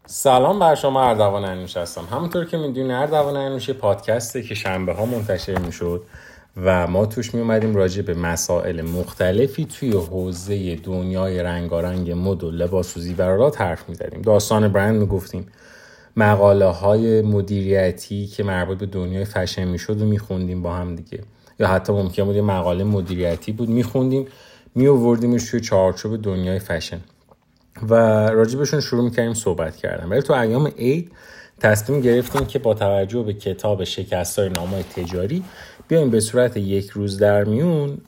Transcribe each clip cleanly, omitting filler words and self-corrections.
سلام بر شما. اردوان انوش هستم. همونطور که میدونی اردوان انوش پادکسته که شنبه ها منتشر میشد و ما توش می اومدیم راجع به مسائل مختلفی توی حوزه دنیای رنگارنگ مد و لباس و زیورالات حرف میزدیم. داستان برند میگفتیم، مقاله های مدیریتی که مربوط به دنیای فشن میشد و میخوندیم با هم دیگه، یا حتی ممکن بود یه مقاله مدیریتی بود میخوندیم میآوردیمش توی چارچوب دنیای فشن و راجبشون شروع میکردیم صحبت کردن. ولی تو ایام عید تصمیم گرفتیم که با توجه به کتاب شکستای نامه‌های تجاری بیایم به صورت یک روز در میون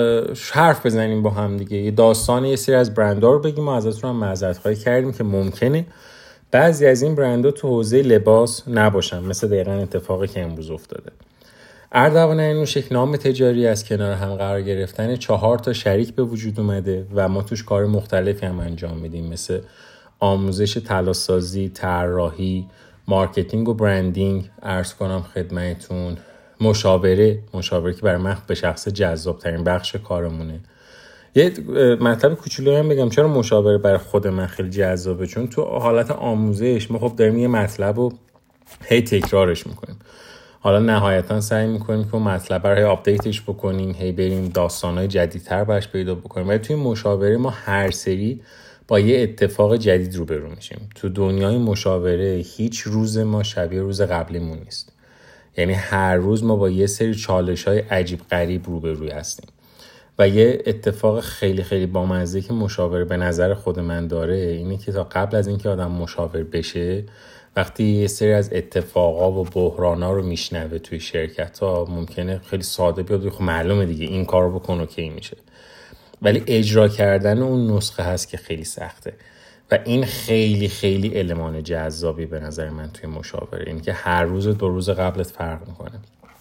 حرف بزنیم با هم دیگه، یه داستان یه سری از برندها رو بگیم و ازتون هم معذرت‌خواهی کردیم که ممکنه بعضی از این برندها تو حوزه لباس نباشن، مثل دقیقاً اتفاقی که امروز افتاده. اردوان انوش یک نام تجاری از کنار هم قرار گرفتن 4 شریک به وجود اومده و ما توش کار مختلفی هم انجام میدیم، مثل آموزش طلاسازی، طراحی، مارکتینگ و برندینگ، عرض کنم خدمتتون مشاوره که برای من به شخص جذاب ترین بخش کارمونه. یه مطلب کوچولو هم بگم چرا مشاوره برای خود من خیلی جذابه، چون تو حالت آموزش ما خب داریم یه مطلب رو هی تکرارش میکنیم، حالا نهایتا سعی میکنیم که اون مطلب رو آپدیتش بکنیم، هی بریم داستانهای جدیدتر براش پیدا بکنیم. ولی توی مشاوره ما هر سری با یه اتفاق جدید روبرو میشیم. تو دنیای مشاوره هیچ روز ما شبیه روز قبلیمون نیست، یعنی هر روز ما با یه سری چالش‌های عجیب غریب روبروی هستیم و یه اتفاق خیلی خیلی بامزه که مشاوره به نظر خود من داره اینه که تا قبل از اینکه آدم مشاور بشه، وقتی یه سری از اتفاقا و بحرانا رو میشنوه توی شرکت ها، ممکنه خیلی ساده بیاد خب معلومه دیگه این کار رو بکن اوکی میشه، ولی اجرا کردن اون نسخه هست که خیلی سخته و این خیلی خیلی المان جذابی به نظر من توی مشاوره، این که هر روزت با روز قبلت فرق میکنه.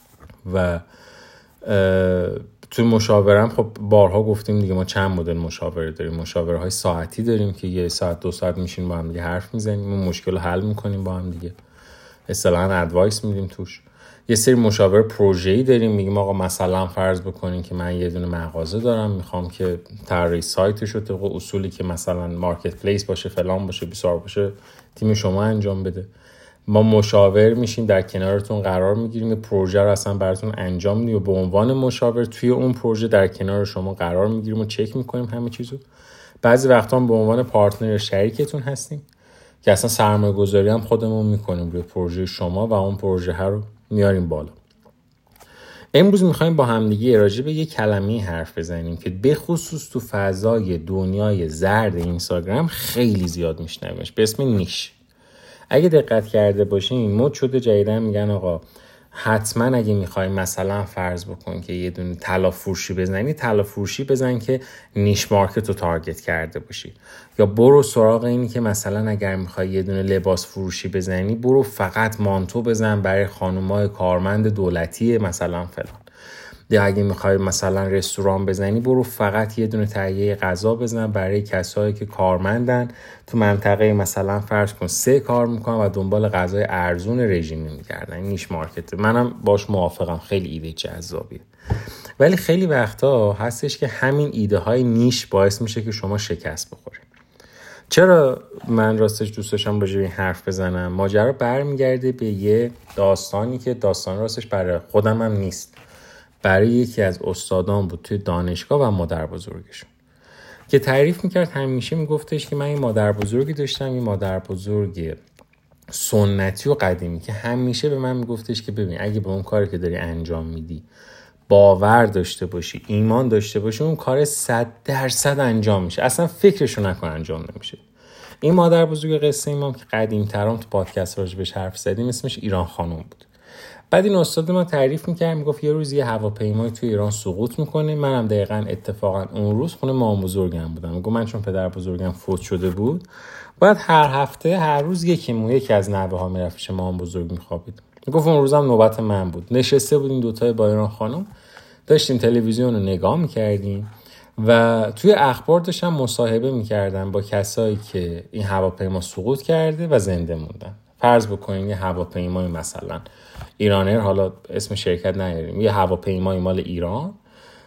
و توی مشاوره هم خب بارها گفتیم دیگه، ما چند مدل مشاوره داریم. مشاوره های ساعتی داریم که 1 ساعت 2 ساعت میشین با هم دیگه حرف میزنیم، اون مشکل رو حل میکنیم با هم دیگه، اصطلاحاً ادوایس میدیم توش. یه سری مشاوره پروژه‌ای داریم، میگیم آقا مثلا فرض بکنین که من یه دونه مغازه دارم، میخوام که طراحی سایتش رو طبق اصولی که مثلا مارکت پلیس باشه، فلان باشه، بیسار باشه، تیم شما انجام بده. ما مشاور میشیم، در کنارتون قرار میگیریم، یه پروژه رو اصلا براتون انجام میدیم و به عنوان مشاور توی اون پروژه در کنار شما قرار میگیریم و چک میکنیم همه چیزو. بعضی وقتا هم به عنوان پارتنر شریکتون هستیم که اصلا سرمایه گذاری هم خودمون میکنیم روی پروژه شما و اون پروژه رو میاریم بالا. امروز میخوایم با همدیگه راجع به یه کلمه حرف بزنیم که به خصوص تو فضای دنیای زرد اینستاگرام خیلی زیاد میشنویمش، به اسم نیش. اگه دقت کرده باشین مد شده جدیدن میگن آقا حتما اگه میخوای مثلا فرض بکن که یه دونه طلا فروشی بزنی، طلا فروشی بزن که نیش مارکت رو تارگت کرده باشی، یا برو سراغ اینی که مثلا اگر میخوای یه دونه لباس فروشی بزنی برو فقط مانتو بزن برای خانومای کارمند دولتی مثلا فلان، یا اگه میخوای مثلا رستوران بزنی برو فقط یه دونه تهیه غذا بزن برای کسایی که کارمندن تو منطقه مثلا فرض کن 3 کار میکنن و دنبال غذای ارزون رژیمی میگردن. نیش مارکت منم باش موافقم، خیلی ایده جذابیه. ولی خیلی وقتا هستش که همین ایده های نیش باعث میشه که شما شکست بخوری. چرا من راستش دوست داشتم راجع به این حرف بزنم؟ ماجرا برمیگرده به یه داستانی که داستان راستش برای خودم هم نیست، برای یکی از استادان بود توی دانشگاه و مادر بزرگشون که تعریف میکرد. همیشه میگفتش که من این مادر بزرگی داشتم، این مادر بزرگ سنتی و قدیمی، که همیشه به من میگفتش که ببین اگه به اون کاری که داری انجام میدی باور داشته باشی، ایمان داشته باشی، اون کار 100% انجام میشه، اصلا فکرشو نکن انجام نمیشه. این مادر بزرگ قصه ایمام که قدیم‌ترام تو پادکست راجبش حرف زدیم اسمش ایران خانم بود. بعد این استاد ما تعریف میکرد، میگفت یه روز یه هواپیمای توی ایران سقوط میکنه. منم دقیقاً اتفاقاً اون روز خونه مام بزرگم بودم. میگم من چون پدر بزرگم فوت شده بود بعد هر هفته هر روز یکی از نوه ها میرفت پیش مام بزرگ میخوابید. میگفت اون روزم نوبت من بود. نشسته بودیم دوتای با ایران خانم داشتیم تلویزیون رو نگاه میکردیم و توی اخبار داشتم مصاحبه میکردم با کسایی که این هواپیما سقوط کرده و زنده موندن. فرض بکنین یه هواپیمای مثلا ایرانر، حالا اسم شرکت نیاریم، یه هواپیمای مال ایران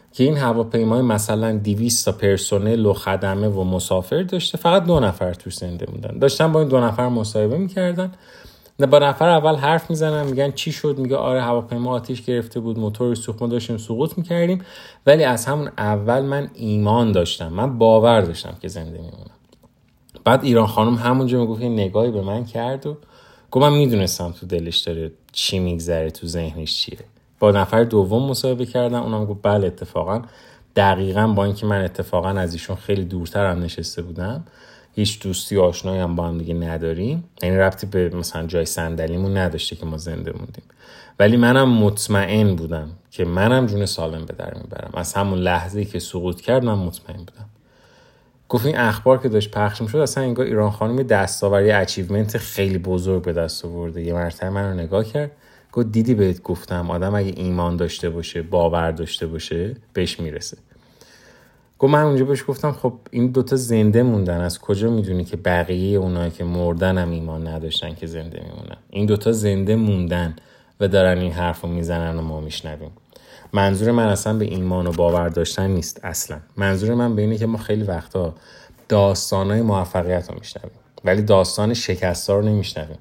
که این هواپیمای مثلا 200 تا پرسنل و خدمه و مسافر داشته، فقط 2 نفر توش زنده موندن. داشتن با این 2 نفر مصاحبه میکردن، با نفر اول حرف میزنن، میگن چی شد؟ میگه آره هواپیما آتیش گرفته بود، موتور سوخت، ما داشتیم سقوط میکردیم، ولی از همون اول من ایمان داشتم، من باور داشتم که زنده میمونم. بعد ایران خانم همونجا میگفت یه نگاهی به من کرد و گفت من میدونستم تو دلش داره چی میگذره، تو ذهنش چیه. با نفر دوم مصاحبه کردم، اونم گفت بله اتفاقا دقیقاً با اینکه من اتفاقا از ایشون خیلی دورتر هم نشسته بودم، هیچ دوستی و آشنایی هم با هم دیگه نداریم، یعنی ربطی به مثلا جای صندلیمون نداشته که ما زنده موندیم، ولی منم مطمئن بودم که منم جون سالم به در میبرم. از همون لحظه‌ای که سقوط کرد من مطمئن بودم. گفت این اخبار که داشت پخش میشد اصلا انگار ایران خانم دستاوری اچیومنت خیلی بزرگ به دست آورده. یه مرتبه من رو نگاه کرد، گفت دیدی بهت گفتم آدم اگه ایمان داشته باشه، باور داشته باشه، بهش میرسه. گفت من اونجا بهش گفتم خب این 2 تا زنده موندن، از کجا میدونی که بقیه اونایی که مردن هم ایمان نداشتن که زنده میمونن؟ این 2 تا زنده موندن و دارن این حرفو میزنن و ما میشنویم. منظور من اصلا به ایمان و باور داشتن نیست اصلا. منظور من به اینه که ما خیلی وقتا داستانای موفقیت رو میشنویم ولی داستان شکست‌ها رو نمیشنویم.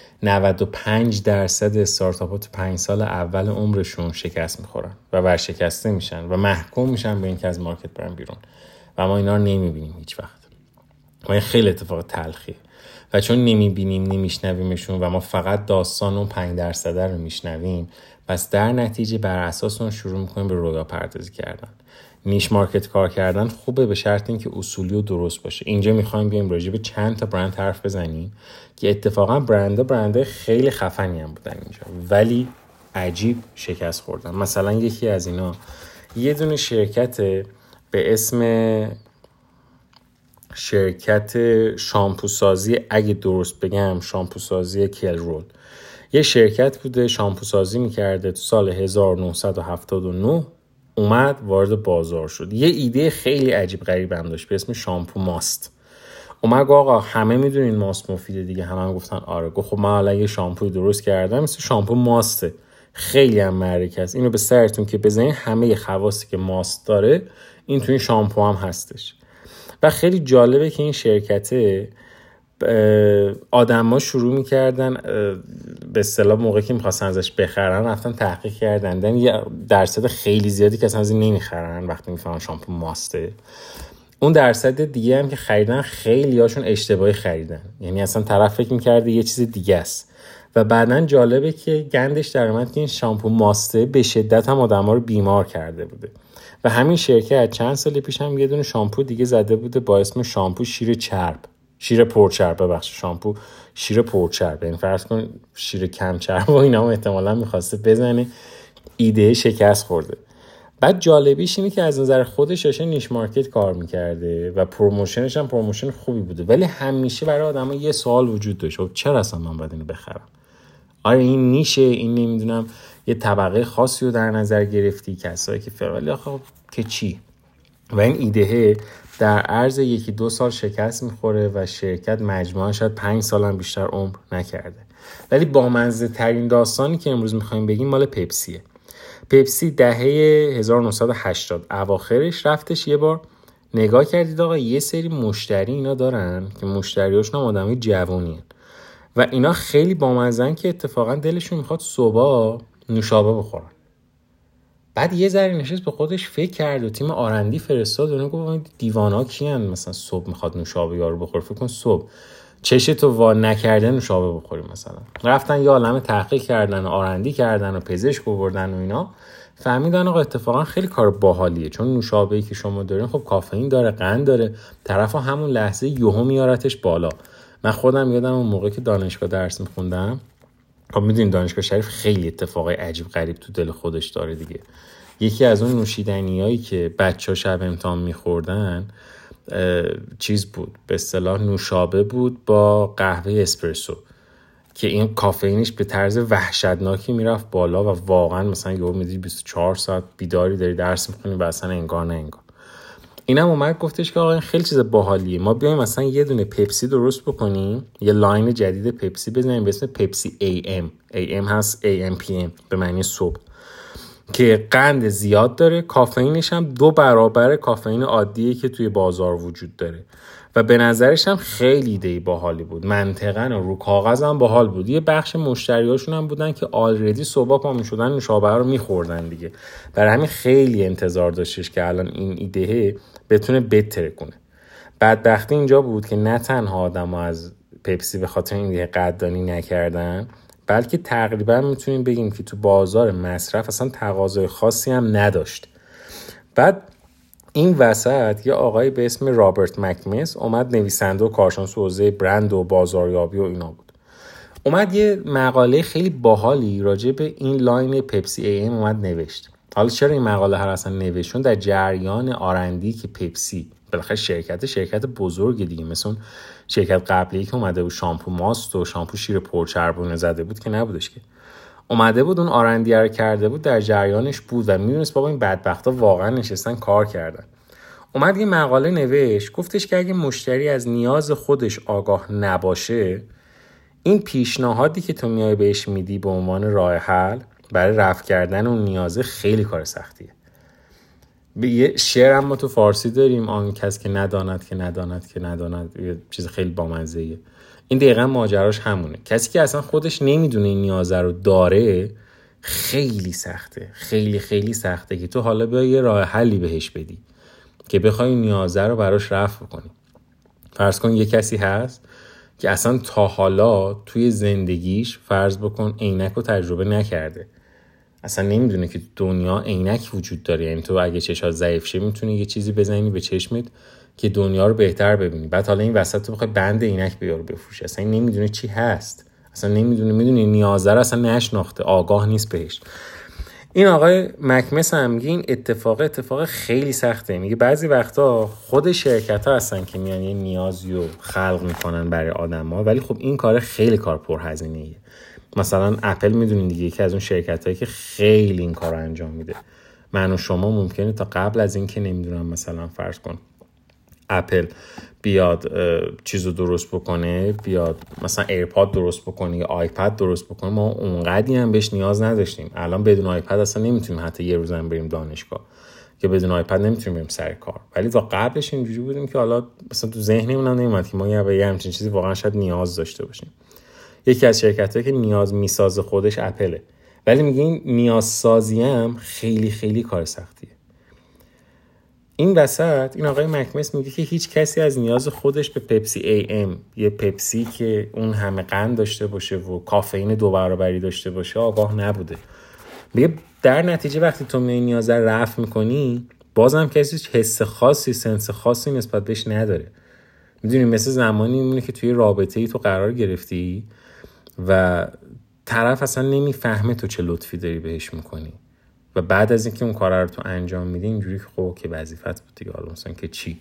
95% استارتاپ‌ها تو 5 سال اول عمرشون شکست میخورن و ورشکسته میشن و محکوم میشن به اینکه از مارکت برن بیرون و ما اینا رو نمیبینیم هیچ وقت. و این خیلی اتفاق تلخیه و چون نمیبینیم، نمیشنویمشون و ما فقط داستان اون 5% رو میشنویم، پس در نتیجه بر اساس اون شروع میکنیم به رویا پردازی کردن. نیش مارکت کار کردن خوبه به شرط اینکه اصولی و درست باشه. اینجا میخوایم بیایم راجع به چند تا برند حرف بزنیم که اتفاقا برند خیلی خفنی هم بودن اینجا ولی عجیب شکست خوردن. مثلا یکی از اینا یه دونه شرکت به اسم شرکت شامپوسازی، اگه درست بگم شامپوسازی کلرول، یه شرکت بوده شامپوسازی میکرده. تو سال 1979 اومد وارد بازار شد. یه ایده خیلی عجیب غریب هم داشت به اسم شامپو ماست. اومد گفت آقا همه میدونین ماست مفیده دیگه، همه گفتن آره. گفت خب من حالا یه شامپوی درست کردم مثل شامپو ماسته، خیلی هم معرکه است، اینو به سرتون که بزنین همه خواصی که ماست داره این تو این شامپو هم هستش. و خیلی جالبه که این شرکته آدم‌ها شروع می‌کردن به اصطلاح موقعی که می‌خواستن ازش بخرن رفتن تحقیق کردن، یه درصد خیلی زیادی که از این نمی‌خرن وقتی می‌فهمن شامپو ماسته. اون درصد دیگه هم که خریدن خیلی هاشون اشتباهی خریدن، یعنی اصلا طرف فکر می‌کرده یه چیز دیگه است و بعداً جالبه که گندش در اومد که این شامپو ماسته به شدت هم آدم‌ها رو بیمار کرده بوده. و همین شرکت چند سال پیش هم یه دونه شامپو دیگه زده بوده با اسم شامپو شیر پرچرب، شامپو شیر پرچرب، یعنی فرض کن شیر کم چرب و اینا هم احتمالاً می‌خواسته بزنه، ایده شکست خورده. بعد جالبیش اینه که از نظر خودش داشته نیش مارکت کار می‌کرده و پروموشنش هم پروموشن خوبی بوده، ولی همیشه برای آدم‌ها یه سوال وجود داشت چرا اصلا من باید اینو بخرم؟ آره این نیشه، این نمیدونم یه طبقه خاصی رو در نظر گرفتی، کسایی که ولی خب که چی؟ و این ایده در عرض 1-2 سال شکست میخوره و شرکت مجموعاً شاید 5 سال هم بیشتر عمر نکرده. ولی با مزه ترین داستانی که امروز میخوایم بگیم مال پپسیه. پپسی دهه 1980 اواخرش رفتش یه بار نگاه کردید آقا یه سری مشتری اینا دارن که مشتریاشون هم آدمای جوونین و اینا خیلی بامزن که اتفاقا دلشون میخواد صبح نوشابه بخورن. بعد یه ذره نشست به خودش فکر کرد و تیم آرندی فرستاد و گفت دیوانا کیان مثلا صبح میخواد نوشابه یارو بخوره؟ فکر کن صبح چشتو وا نکرده نوشابه بخوری مثلا. رفتن یه عالمه تحقیق کردن و آرندی کردن و پزشک آوردن و اینا، فهمیدن آقا اتفاقا خیلی کار باحالیه، چون نوشابه‌ای که شما دارین خب کافئین داره، قند داره، طرفو همون لحظه یهو میارتش بالا. من خودم یادم اون موقع که دانشگاه درس میخوندم، خب میدونین دانشگاه شریف خیلی اتفاقای عجیب غریب تو دل خودش داره دیگه. یکی از اون نوشیدنیایی که بچه‌ها شب امتحان میخوردن چیز بود، به اصطلاح نوشابه بود با قهوه اسپرسو که این کافئینش به طرز وحشتناکی میرفت بالا و واقعا مثلا یهو میدی 24 ساعت بیداری داری درس میخونی و اصلا انگار نه انگار. اینم اومد گفتش که آقا این خیلی چیز باحالیه، ما بیایم مثلا یه دونه پپسی درست بکنیم، یه لاین جدید پپسی بزنیم به اسم پپسی AM هست AM PM به معنی صبح. که قند زیاد داره، کافئینش هم 2 برابر کافئین عادیه که توی بازار وجود داره و به نظرش هم خیلی ایده باحالی بود. منطقاً رو کاغذ هم باحال بود. یه بخش مشتریاشون هم بودن که آلردی صبح پا میشدن نوشابه رو میخوردن دیگه. برای همین خیلی انتظار داشتش که الان این ایده بتونه بهتر کنه. بدبختی اینجا بود که نه تنها آدم‌ها از پپسی به خاطر این دیگه قدردانی نکردن، بلکه تقریبا میتونیم بگیم که تو بازار مصرف اصلا تقاضای خاصی هم نداشت. بعد این وسط یه آقای به اسم رابرت مکمس اومد، نویسنده و کارشناس حوزه برند و بازاریابی و اینا بود. اومد یه مقاله خیلی باحالی راجع به این لاین پپسی ای ام اومد نوشت. حالا چرا این مقاله هر اصلا نوشتون؟ در جریان آرندی که پپسی بالاخره شرکت بزرگ دیگه، مثل اون شرکت قبلی که اومده بود شامپو ماست و شامپو شیر پرچربونه زده بود که نبودش، که اومده بود اون آرندی رو کرده بود، در جریانش بود و میدونست بابا این بدبختا واقعا نشستن کار کردن. اومد یه مقاله نوشت، گفتش که اگه مشتری از نیاز خودش آگاه نباشه، این پیشنهادی که تو میای بهش میدی به عنوان راه حل برای رفع کردن اون نیازه خیلی کار سختیه. یه شعر هم ما تو فارسی داریم، آن کس که نداند که نداند که نداند، یه چیز خیلی بامزه‌ایه. این دقیقا ماجراش همونه. کسی که اصلا خودش نمیدونه این نیازه رو داره خیلی سخته، خیلی خیلی سخته که تو حالا بیا یه راه حلی بهش بدی که بخوای این نیازه رو براش رفع کنی. فرض کن یه کسی هست که اصلا تا حالا توی زندگیش فرض بکن عینک رو تجربه نکرده، اصلا نمیدونه که دنیا عینک وجود داره. یعنی تو اگه چشات ضعیف شه میتونی یه چیزی بزنی به چشمت که دنیا رو بهتر ببینی، بعد حالا این وسط تو بخوای بند عینک بیار بفروشی، اصلا این نمیدونه چی هست، اصلا نمیدونه، میدونی نیازه رو اصلا نشناخته، آگاه نیست بهش. این آقای مکمس هم میگه این اتفاق خیلی سخته. میگه بعضی وقتا خود شرکت‌ها هستن که میان یه نیازی رو خلق میکنن برای آدم‌ها، ولی خب این کار خیلی کار پرهزینه‌ایه. مثلا اپل میدونین دیگه، یکی از اون شرکتایی که خیلی این کارو انجام میده. من و شما ممکنه تا قبل از این که نمیدونم مثلا فرض کن اپل بیاد چیزو درست بکنه، بیاد مثلا ایرپاد درست بکنه یا آیپد درست بکنه، ما اونقدی هم بهش نیاز نداشتیم. الان بدون آیپد اصلا نمیتونیم حتی یه روز هم بریم دانشگاه، که بدون آیپد نمیتونیم بریم سر کار. ولی تا قبلش اینجوری بودیم که حالا مثلا تو ذهنمون هم نمیاد که ما یه همچین چیزی واقعا شاید نیاز داشته باشیم. یکی از شرکتایی که نیاز میسازه خودش اپله، ولی میگه این نیاز سازی هم خیلی خیلی کار سختیه. این وسط این آقای مکمس میگه که هیچ کسی از نیاز خودش به پپسی ای ام، یه پپسی که اون همه قند داشته باشه و کافئین 2 برابری داشته باشه، آگاه نبوده. میگه در نتیجه وقتی تو می نیاز رو رفع میکنی، بازم کسی حس خاصی، سنس خاصی نسبت بهش نداره. میدونی مثل زمانی میمونه که توی رابطه‌ای تو قرار گرفتی و طرف اصلا نمیفهمه تو چه لطفی داری بهش میکنی و بعد از اینکه اون کار رو تو انجام میدی اینجوری که خب که وظیفت بود دیگه، حالا مثلا که چی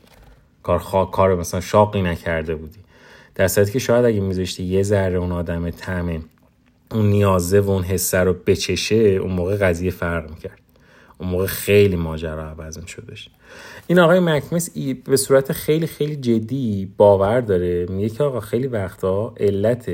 کار مثلا شاقی نکرده بودی، در صورتی که شاید اگه میذاشتی یه ذره اون آدم طعم اون نیازه و اون حسه رو بچشه، اون موقع قضیه فرق میکرد، اون موقع خیلی ماجرا عوض میشدش. این آقای مکمس به صورت خیلی خیلی جدی باور داره، میگه که آقا خیلی وقتا علت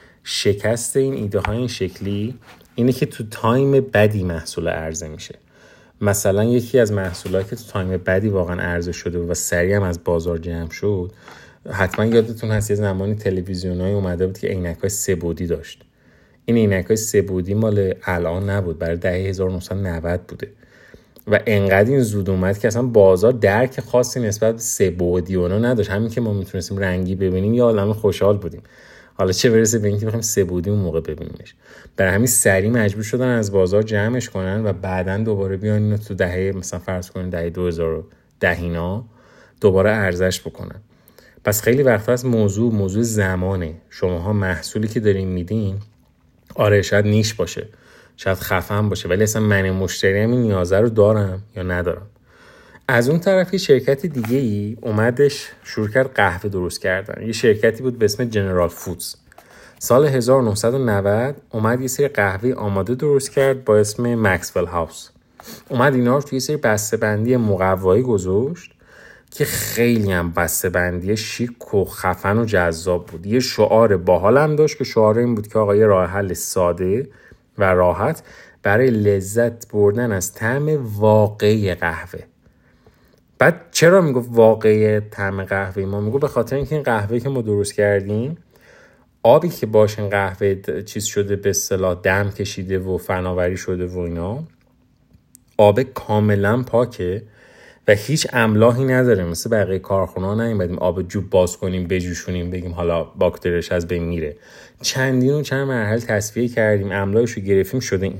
شکست این ایده های این شکلی اینه که تو تایم بدی محصول عرضه میشه. مثلا یکی از محصولاتی که تو تایم بدی واقعا عرضه شده و سریع هم از بازار جمع شد، حتما یادتون هست یه زمانی تلویزیونای اومده بود که عینک‌های 3 بعدی داشت. این عینک‌های 3 بعدی مال الان نبود، برای دهه 1990 بوده و انقدر این زود اومد که اصلا بازار درک خاصی نسبت به 3 بعدی اونا نداشت. همین که ما میتونستیم رنگی ببینیم یا عالمه خوشحال بودیم، حالا چه برسه به اینکه بخوایم 3 بعدی اون موقع ببینیمش. برای همین سریع مجبور شدن از بازار جمعش کنن و بعدن دوباره بیان اینو تو دهه مثلا فرض کنید دهه 2010 اینا دوباره ارزش بکنن. پس خیلی وقتا از موضوع زمانه. شماها محصولی که دارین میدین آره شاید نیش باشه، شاید خفن باشه، ولی اصلا من مشتری همین نیازه رو دارم یا ندارم. از اون طرف یه شرکت دیگه ای اومدش شروع کرد قهوه درست کردن. یه شرکتی بود به اسم جنرال فودز. سال 1990 اومد یه سری قهوه آماده درست کرد با اسم مکسول هاوس. اومد اینا رو توی یه سری بسته‌بندی مقوایی گذاشت که خیلی هم بسته‌بندی شیک و خفن و جذاب بود. یه شعار باحال هم داشت که شعار این بود که آقا یه راه حل ساده و راحت برای لذت بردن از طعم واقعی قهوه. بعد چرا میگفت واقعی طعم قهوه؟ ما میگفت به خاطر اینکه این قهوه که ما درست کردیم، آبی که باش این قهوه چیز شده به اصطلاح دم کشیده و فناوری شده و اینا، آب کاملا پاکه و هیچ املاحی نداره. مثل بقیه کارخونه‌ها نمی‌بریم آب جوب باز کنیم بجوشونیم بگیم حالا باکتریاش از بین میره. چند مرحله تصفیه کردیم، املاحش رو گرفتیم شده این.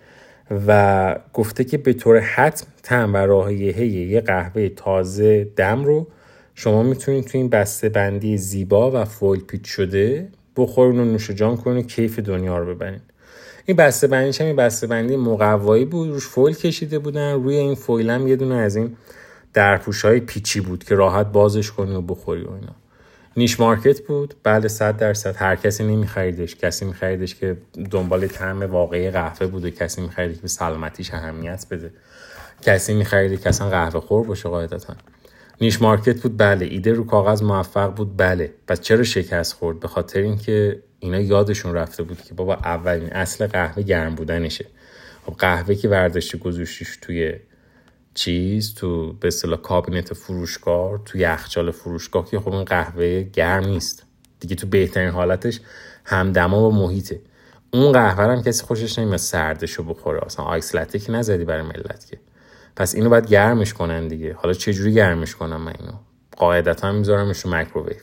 و گفته که به طور حتم طعم و رایحه یه قهوه تازه دم رو شما میتونید تو این بسته بندی زیبا و فویل پیچ شده بخورین و نوش جان کنین و کیف دنیا رو ببرین. این بسته بندیش هم این بسته بندی مقوایی بود، روش فویل کشیده بودن، روی این فویل هم یه دونه از این درپوش‌های پیچی بود که راحت بازش کنی و بخوری و اینا. نیش مارکت بود، بله 100%. هر کسی نمیخریدش، کسی میخریدش که دنبال طعم واقعی قهوه بود و کسی میخرید که به سلامتیش اهمیت بده، کسی میخرید که اصلا قهوه خور باشه قاعدتا. نیش مارکت بود، بله. ایده رو کاغذ موفق بود، بله. پس چرا شکست خورد؟ به خاطر اینکه اینا یادشون رفته بود که بابا اولین اصل قهوه گرم بودنشه. خب قهوه که ورداشتی گذاشتیش توی تو به اصطلاح کابینت فروشگاه، تو یخچال فروشگاه، که خب این قهوه گرم نیست دیگه، تو بهترین حالتش همدما با محیطه. اون قهوه هم کسی خوشش نمیاد سردشو بخوره، اصلا آیس لته که نزدی برای ملت که. پس اینو باید گرمش کنن دیگه. حالا چه جوری گرمش کنم؟ من اینو قاعدتا میذارمش رو میکروویو.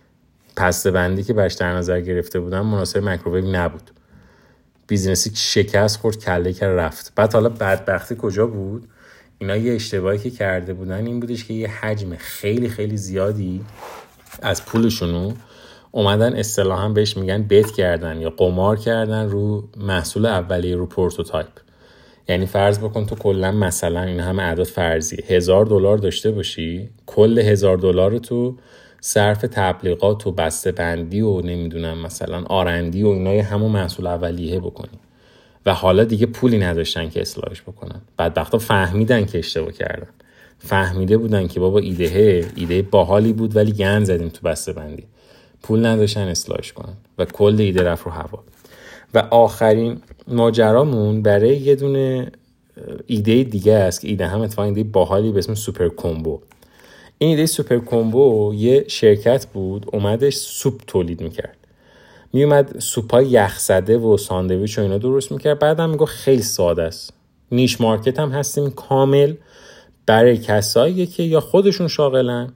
پسته بندی که برش در نظر گرفته بودم مناسب میکروویو نبود. بیزنسی شکست خورد، کله که رفت. بعد حالا بدبختی کجا بود؟ اینا یه اشتباهی که کرده بودن این بودش که یه حجم خیلی خیلی زیادی از پولشونو اومدن اصطلاحاً بهش میگن بت کردن یا قمار کردن رو محصول اولیه، رو پروتوتایپ. یعنی فرض بکن تو کلا مثلا این همه اعداد فرضیه $1000 داشته باشی، کل $1000 تو صرف تبلیغات و بسته بندی و نمیدونم مثلا آرندی و اینا همون محصول اولیه بکنی و حالا دیگه پولی نداشتن که اصلاحش بکنن. بدبختا فهمیدن که اشتباه کردن، فهمیده بودن که بابا ایده باحالی بود ولی گند زدیم تو بسته بندی، پول نداشتن اصلاحش کنن و کل ایده رفت رو هوا. و آخرین ماجرامون برای یه دونه ایده دیگه است که ایده هم اتفاقا ایده باحالی به اسم سوپر کومبو. این ایده سوپر کومبو یه شرکت بود اومدش سوپ تولید میکرد، میومد سوپای یخزده و ساندویچ و اینا درست میکرد. بعدم میگه خیلی ساده است، نیش مارکت هم هستیم کامل برای کسایی که یا خودشون شاغلن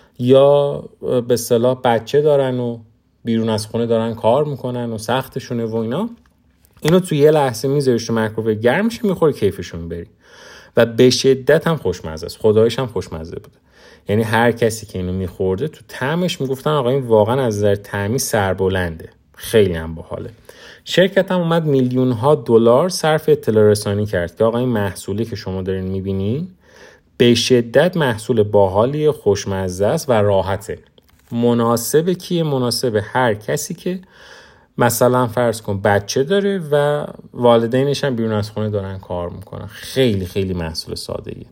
یا به اصطلاح بچه دارن و بیرون از خونه دارن کار میکنن و سختشونه و اینا. اینو تو یه لحظه میذاریش تو میکروویو گرم میشه، میخوره، کیفشون میبری و به شدت هم خوشمزه است. خداییش هم خوشمزه بوده. یعنی هر کسی که اینو میخورده تو طعمش میگفتن آقا این واقعا از نظر طعمی سربلنده، خیلی هم باحاله. شرکت هم اومد میلیون‌ها دلار صرف اطلاع رسانی کرد که آقا این محصولی که شما دارین میبینین به شدت محصول باحالی، خوشمزه است و راحته. مناسب کیه؟ مناسب هر کسی که مثلا فرض کن بچه داره و والدینش هم بیرون از خونه دارن کار میکنن. خیلی خیلی محصول ساده‌ایه.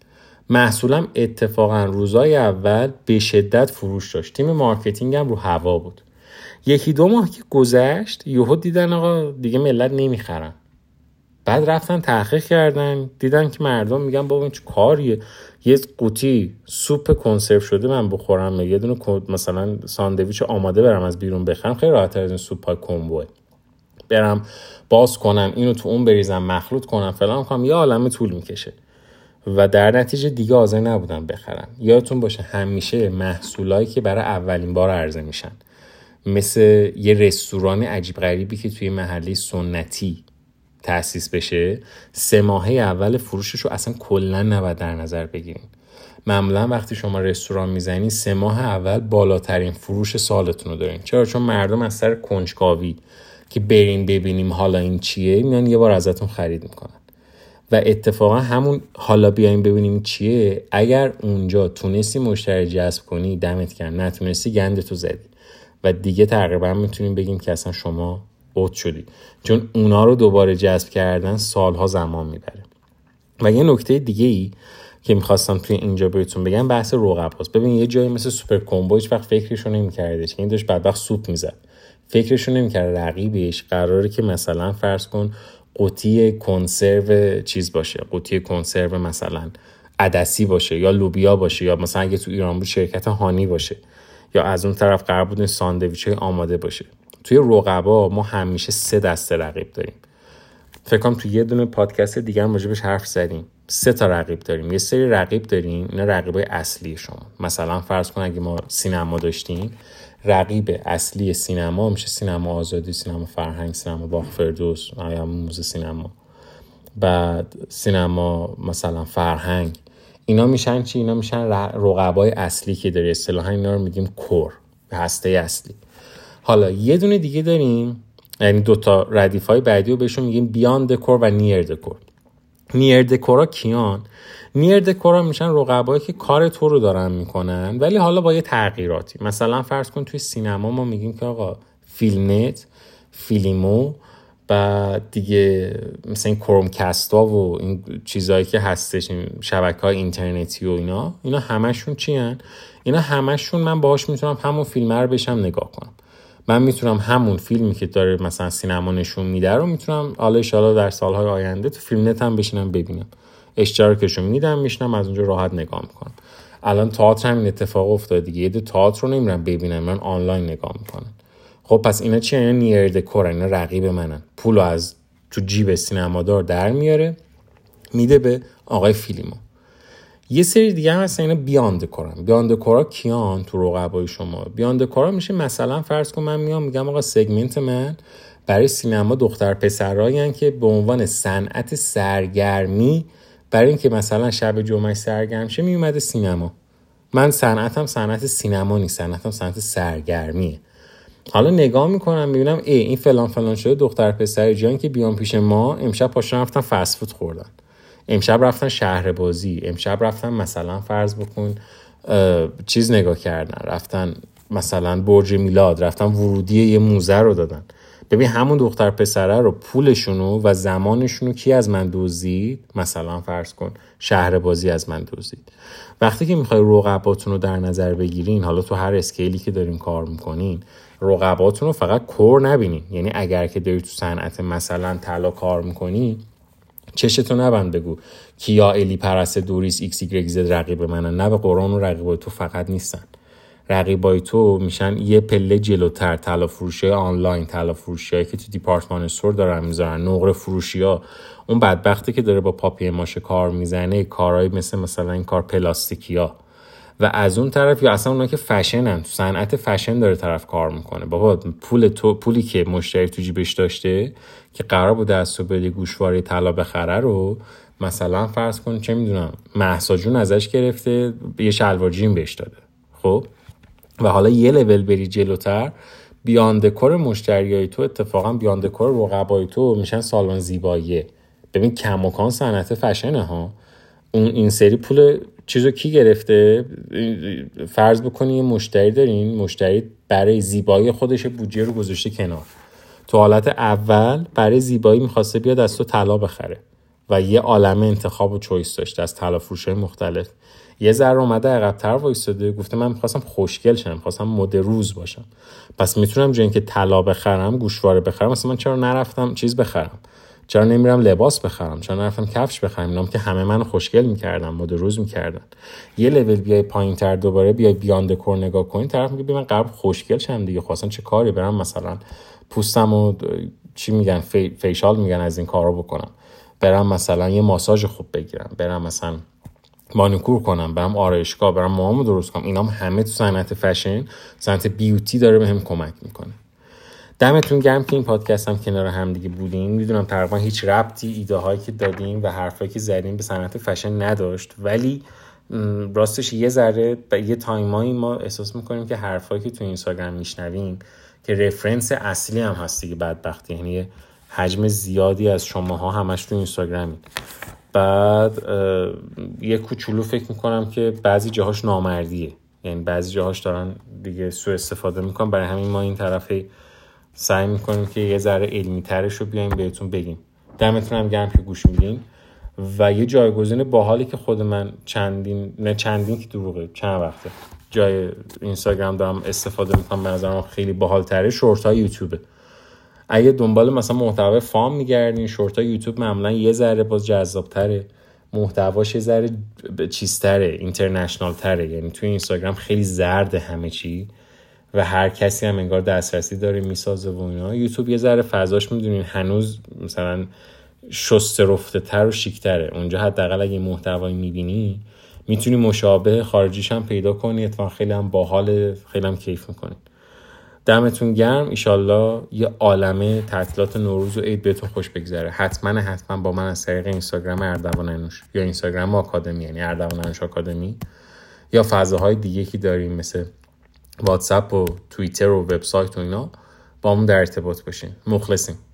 محصولم اتفاقا روزای اول به شدت فروش داشت، تیم مارکتینگ هم رو هوا بود. 1-2 ماه که گذشت یهو دیدن آقا دیگه ملت نمیخرن. بعد رفتن تحقیق کردن، دیدن که مردم میگن بابا این چه کاریه، یه قوطی سوپ کنسرو شده من بخورم، یه دونه مثلا ساندویچ آماده برم از بیرون بخرم، خیلی راحت‌تر از این سوپای کمبوه. برم باز کنم اینو تو اون بریزم مخلوط کنم فلان کنم، یه عالمه طول میکشه و در نتیجه دیگه حاضر نبودن بخرن. یادتون باشه همیشه محصولایی که برای اولین بار عرضه میشن، مثل یه رستوران عجیب غریبی که توی محله سنتی تأسیس بشه، 3 ماهه اول فروشش رو اصلا کلا نباید در نظر بگیرین. معمولا وقتی شما رستوران میزنین 3 ماه اول بالاترین فروش سالتون رو دارین. چرا؟ چون مردم از سر کنجکاوی که برین ببینیم حالا این چیه میان یه بار ازتون خرید میکنن. و اتفاقا همون حالا بیایم ببینیم چیه، اگر اونجا تونستی مشتری جذب کنی دمت گرم، نتونستی گندتو زدی و دیگه تقریبا میتونیم بگیم که اصلا شما اوت شدی، چون اونا رو دوباره جذب کردن سالها زمان میبره. و یه نکته دیگه ای که میخواستم توی اینجا بهتون بگم بحث رقب هاست. ببین یه جایی مثل سوپر کومبو هیچ وقت فکرشو نمی‌کرده که این داشت بدبخت سوپ میزد، فکرشو نمی‌کرده رقیبش قراره که مثلا فرض کن قوطی کنسرو چیز باشه، قوطی کنسرو مثلا عدسی باشه یا لوبیا باشه، یا مثلا اگه تو ایران بود شرکت هانی باشه، یا از اون طرف قرار بود ساندویچ‌های آماده باشه. توی رقبا ما همیشه 3 دسته رقیب داریم. فکر کنم تو یه دونه پادکست دیگه هم راجبش حرف زدیم. 3 تا رقیب داریم. یه سری رقیب داریم، اینا رقیبای اصلی شما. مثلا فرض کن اگه ما سینما داشتیم، رقیب اصلی سینما میشه سینما آزادی، سینما فرهنگ، سینما باغ فردوس، یا موزه سینما. بعد سینما مثلا فرهنگ، اینا میشن چی؟ اینا میشن رقبای اصلی که داره. اصطلاحا اینا رو میگیم کور، هسته اصلی. حالا یه دونه دیگه داریم، یعنی 2 تا ردیفای بعدی رو بهشون میگیم بیاند کور و نیر دکور. نیر دکورا کیان؟ نیر دکورا میشن رقبایی که کار تو رو دارن میکنن، ولی حالا با یه تغییراتی. مثلا فرض کن توی سینما ما میگیم که آقا فیلمنت، فیلیمو، بعد دیگه مثلا این کرومکستا و این چیزایی که هستش، این شبکه‌های اینترنتی و اینا همشون چی هن؟ اینا همشون من باهاش میتونم همون فیلم رو بشم نگاه کنم. من میتونم همون فیلمی که داره مثلا سینما نشون میده رو میتونم حالا ان شاءالله در سالهای آینده تو فیلم نت هم بشینم ببینم. اشتراکشو میدم، میشنم از اونجا راحت نگاه میکنم. الان تئاتر هم این اتفاق افتاد دیگه. یه تئاتر رو نمیرم ببینم، من آنلاین نگاه میکنم. خب پس اینا چیه؟ اینا نیر دکور، اینا رقیب منن. پولو از تو جیب سینمادار در میاره میده به آقای فیلمو. یه سری دیگه هم هستن اینا بیاند دکورن. بیاند دکورا کیان تو رقبای شما؟ بیاند دکورا میشه مثلا فرض کن من میام میگم آقا سگمنت من برای سینما دختر پسرایین که به عنوان صنعت سرگرمی برای اینکه مثلا شب جمعه سرگرم شه میومده سینما. من صنعتم صنعت سینما نیست، صنعتم صنعت سرگرمیه. حالا نگاه میکنم میبینم این فلان شده دختر پسر جان که بیان پیش ما امشب پاشون رفتن فست فود خوردن، امشب رفتن شهر بازی، امشب رفتن مثلا فرض بکن چیز نگاه کردن، رفتن مثلا برج میلاد، رفتن ورودی یه موزه رو دادن. ببین همون دختر پسره رو پولشونو و زمانشونو کی از من دزدید؟ مثلا فرض کن شهر بازی از من دزدید. وقتی که میخوای رقباتون رو در نظر بگیرین، حالا تو هر اسکیلی که دارین کار میکنین، رقباتون رو فقط کور نبینین. یعنی اگر که داری تو صنعت مثلا طلا کار میکنی، چشتو نبند بگو کیا، الی، پرست، دوریس، ایکس ایگرگ زد رقیب منن. نه به قرآن و رقیبای تو فقط نیستن. رقیبای تو میشن یه پله جلوتر. طلا فروشی آنلاین، طلا فروشیایی که تو دیپارتمان استور دارن میذارن، نقره فروشی‌ها، اون بدبختی که داره با پاپیه ماشه کار میزنه، کارهای مثلا این کار پلاستیکیا. و از اون طرف یا اصلا اونا که فشنن، تو صنعت فشن داره طرف کار میکنه. بابا پولی که مشتری تو جیبش داشته که قرار بوده از تو بده گوشواره طلا بخره رو، مثلا فرض کن چه میدونم مهسا جون ازش گرفته یه شلوار جین بهش داده. خب و حالا یه لول بری جلوتر، بیاند دکور مشتریای تو، اتفاقا بیاند دکور رقبای تو میشن سالن زیباییه. ببین کماکان صنعت فشنه ها. اون این سری پول چیزو کی گرفته؟ فرض بکنی یه مشتری دارین، مشتری برای زیبایی خودش بودجه رو گذاشته کنار. تو حالت اول برای زیبایی میخواسته بیاد از تو طلا بخره و یه عالمه انتخاب و چویس داشته از طلا فروشای مختلف. یه ذره اومده عقب‌تر وایساده گفته من می‌خواستم خوشگل شم، می‌خواستم مد روز باشم، پس میتونم جای اینکه طلا بخرم، گوشواره بخرم، مثلا من چرا نرفتم چیز بخرم؟ چرا نمیرم لباس بخرم؟ چرا نرفتم کفش بخرم؟ اینام که همه منو خوشگل می‌کردن، مد روز می‌کردن. یه لول بیای پایین‌تر دوباره بیای بیاند دکور نگاه کنی، طرف میگه من قرار خوشگل شم دیگه، خواستم چه کاری برم مثلا پوستمو چی میگن فیشال میگن از این کارا بکنم، برم مثلا یه ماساژ خوب بگیرم، برم مثلا مانیکور کنم، برم آرایشگاه، برم موهامو درست کنم. اینام همه تو صنعت فشن، صنعت بیوتی داره بهم کمک میکنه. دمتون گرم که این پادکست هم کنار هم دیگه بودیم. میدونم تقریبا هیچ ربطی ایده هایی که دادیم و حرفایی که زدیم به صنعت فشن نداشت، ولی راستش یه ذره یه تایمایی ما احساس میکنیم که حرفایی که تو اینستاگرام میشنویم که رفرنس اصلی هم هست دیگه، بدبختی، یعنی حجم زیادی از شماها همش تو اینستاگرامین. بعد یه کوچولو فکر میکنم که بعضی جاهاش نامردیه، یعنی بعضی جاهاش دارن دیگه سوء استفاده میکنن. برای همین ما این طرفی سعی میکنیم که یه ذره علمی ترش رو بیایم بهتون بگیم. دمتون هم گرم که گوش میدین. و یه جایگزین باحالی که خود من چندین که دروغه، چند وقته جای اینستاگرام دارم استفاده میکنم، به نظرم خیلی باحال تره، شورت های یوتیوبه. اگه دنبال مثلا محتوای فام میگردین، شورت های یوتیوب معمولا یه ذره باز جذاب‌تره، محتواش یه ذره چیزتره، اینترنشنال تره. یعنی توی اینستاگرام خیلی زرده همه چی و هر کسی هم انگار دسترسی داره میسازه و اینا. یوتیوب یه ذره فضاش میدونین هنوز مثلا شسته رفته تر و شیک تره. اونجا حداقل اگه محتوایی میبینی میتونی مشابه خارجیش هم پیدا کنی، اتفاقا خیلی هم باحال، خیلی هم کیف میکنی. دمتون گرم. ایشالله یه عالمه تعطیلات نوروز و عید بهتون خوش بگذره. حتما با من از طریق اینستاگرام اردوان انوش یا اینستاگرام آکادمی، یعنی اردوان انوش آکادمی، یا فضاهای دیگه که داریم مثل واتساپ و توییتر و وبسایت و اینا، با همون در ارتباط باشین. مخلصیم.